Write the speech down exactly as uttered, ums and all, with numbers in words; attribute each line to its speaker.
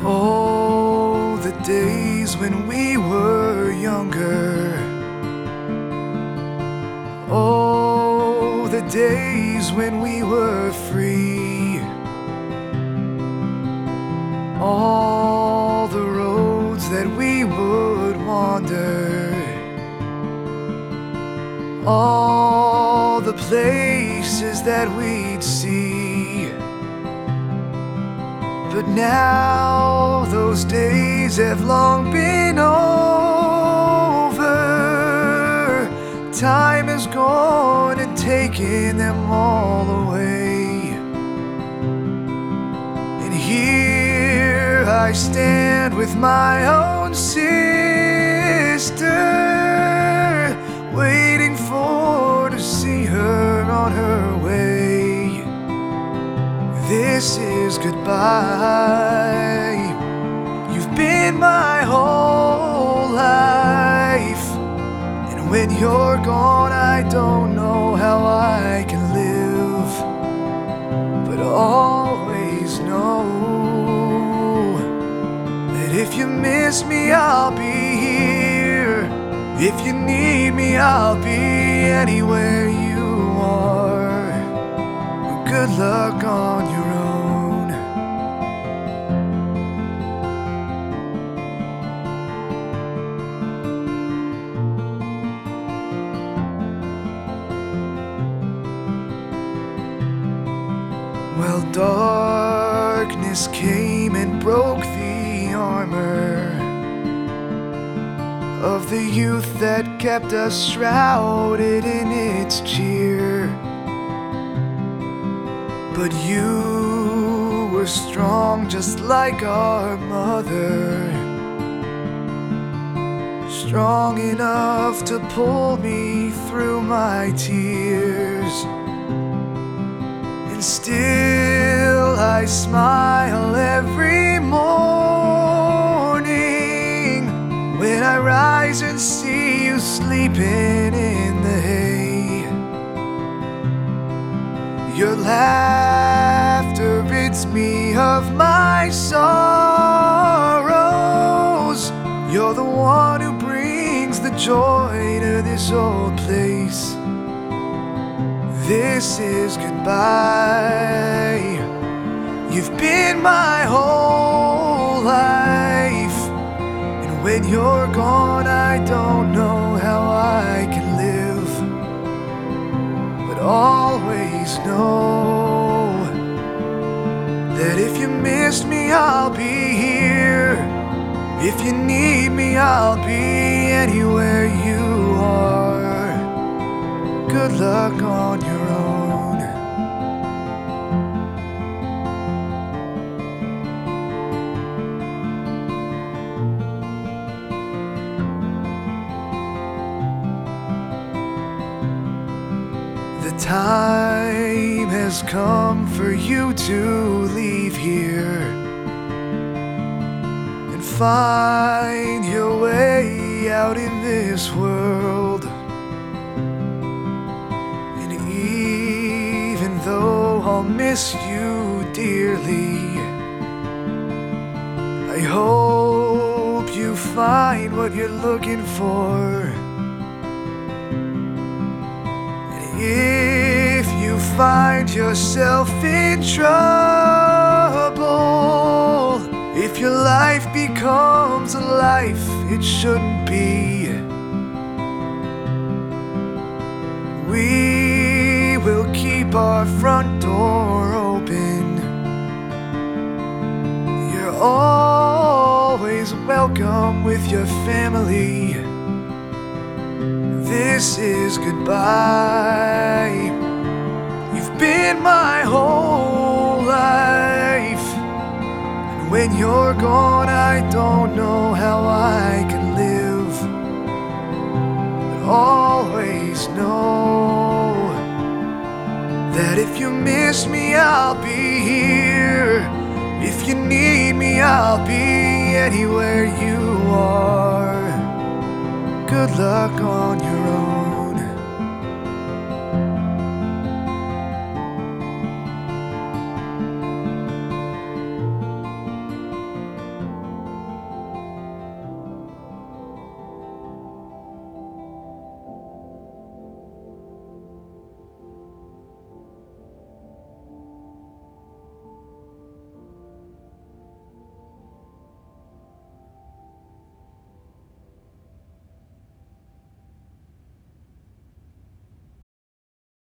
Speaker 1: Oh, the days when we were younger. Oh, the days when we were free. All the roads that we would wander. All the places that we'd see. But now those days have long been over. Time has gone and taken them all away. And here I stand with my own sister, waiting for to see her on her way. This is goodbye. You've been my whole life, and when you're gone I don't know how I can live, but always know that if you miss me I'll be here. If you need me I'll be anywhere you are. Good luck on your own. Well, darkness came and broke the armor of the youth that kept us shrouded in its cheer. But you were strong just like our mother, strong enough to pull me through my tears. And still I smile every morning when I rise and see you sleeping in the hay. Your laughter rids me of my sorrows. You're the one who brings the joy to this old place. This is goodbye. You've been my whole life, and when you're gone I don't know how I can live, but always know that if you miss me I'll be here. If you need me I'll be anywhere you are. Good luck on your own. The time has come for you to leave here and find your way out in this world. And even though I'll miss you dearly, I hope you find what you're looking for. If you find yourself in trouble, if your life becomes a life it shouldn't be, we will keep our front door open. You're always welcome with your family. This is goodbye. You've been my whole life, and when you're gone I don't know how I can live, but always know that if you miss me I'll be here. If you need me I'll be anywhere you are. Good luck on your